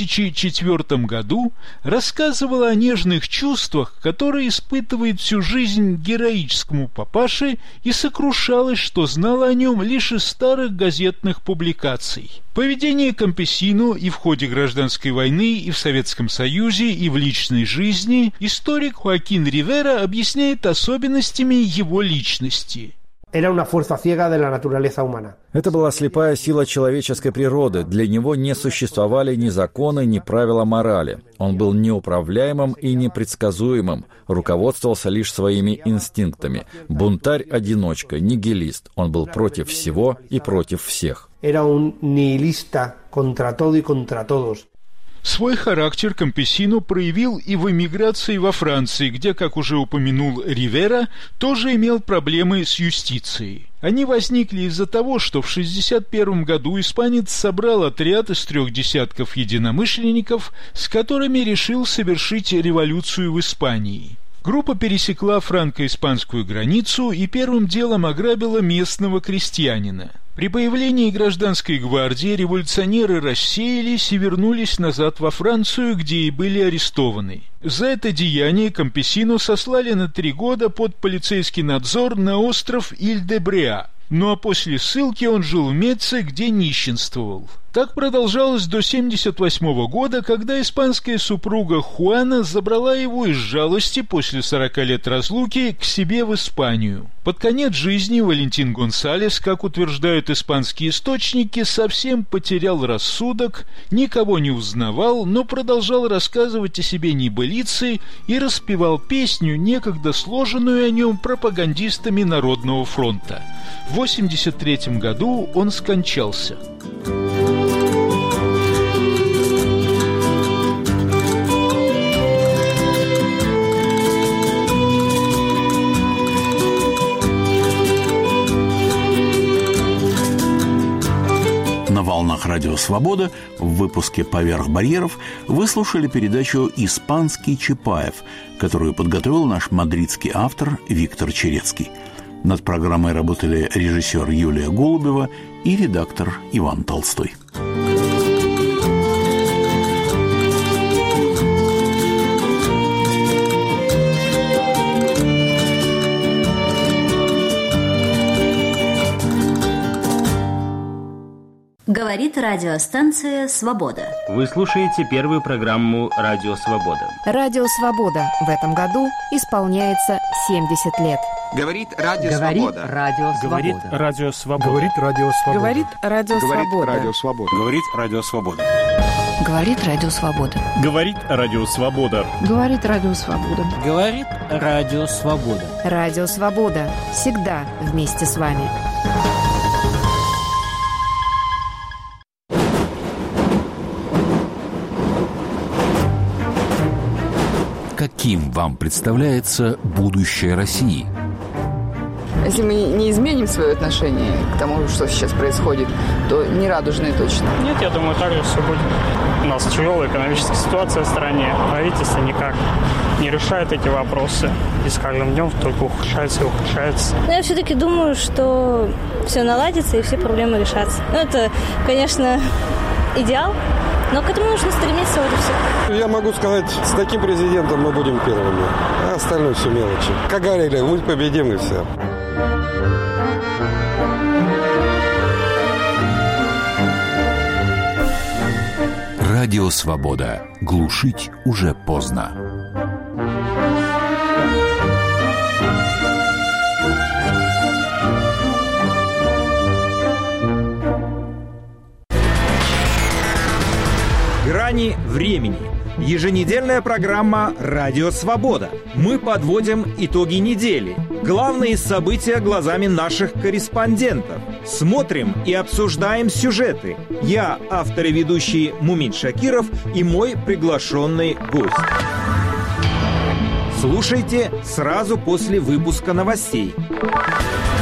2004 году рассказывала о нежных чувствах, которые испытывает всю жизнь героическому папаше, и сокрушалась, что знала о нем лишь из старых газетных публикаций. Поведение Кампесино и в ходе гражданской войны, и в Советском Союзе, и в личной жизни историк Хоакин Ривера объясняет особенностями его личности. Era una fuerza ciega de la naturaleza humana. Это была слепая сила человеческой природы. Для него не существовали ни законы, ни правила морали. Он был неуправляемым и непредсказуемым, руководствовался лишь своими инстинктами. Бунтарь-одиночка, нигилист. Он был против всего и против всех. Era un nihilista contra todo y contra todos. Свой характер Кампесино проявил и в эмиграции во Франции, где, как уже упомянул Ривера, тоже имел проблемы с юстицией. Они возникли из-за того, что в 1961 году испанец собрал отряд из 3 десятков единомышленников, с которыми решил совершить революцию в Испании. Группа пересекла франко-испанскую границу и первым делом ограбила местного крестьянина. При появлении гражданской гвардии революционеры рассеялись и вернулись назад во Францию, где и были арестованы. За это деяние Кампесино сослали на 3 года под полицейский надзор на остров Иль-де-Бреа. А после ссылки он жил в Меце, где нищенствовал. Так продолжалось до 1978 года, когда испанская супруга Хуана забрала его из жалости после 40 лет разлуки к себе в Испанию. Под конец жизни Валентин Гонсалес, как утверждают испанские источники, совсем потерял рассудок, никого не узнавал, но продолжал рассказывать о себе небылицы и распевал песню, некогда сложенную о нем пропагандистами Народного фронта. В 1983 году он скончался. На волнах Радио Свобода в выпуске «Поверх барьеров» вы слушали передачу «Испанский Чапаев», которую подготовил наш мадридский автор Виктор Черецкий. Над программой работали режиссер Юлия Голубева и редактор Иван Толстой. Говорит радиостанция «Свобода». Вы слушаете первую программу «Радио Свобода». Радио «Свобода» в этом году исполняется 70 лет. Говорит Радио Свобода. Говорит Радио Свобода. Говорит Радио Свобода. Говорит Радио Свобода. Говорит Радио Свобода. Говорит Радио Свобода. Говорит Радио Свобода. Говорит Радио Свобода. Говорит Радио Свобода. Радио Свобода. Всегда вместе с вами. Каким вам представляется будущее России? Если мы не изменим свое отношение к тому, что сейчас происходит, то не радужные точно. Нет, я думаю, так же все будет. У нас тяжелая экономическая ситуация в стране. Правительство никак не решает эти вопросы. И с каждым днем только ухудшается и ухудшается. Но я все-таки думаю, что все наладится и все проблемы решатся. Это, конечно, идеал, но к этому нужно стремиться уже все. Я могу сказать, с таким президентом мы будем первыми, а остальное все мелочи. Как говорили, мы победим и все. Радио «Свобода». Глушить уже поздно. Грани времени. Еженедельная программа «Радио Свобода». Мы подводим итоги недели. Главные события глазами наших корреспондентов. Смотрим и обсуждаем сюжеты. Я, автор и ведущий Мумин Шакиров, и мой приглашенный гость. Слушайте сразу после выпуска новостей.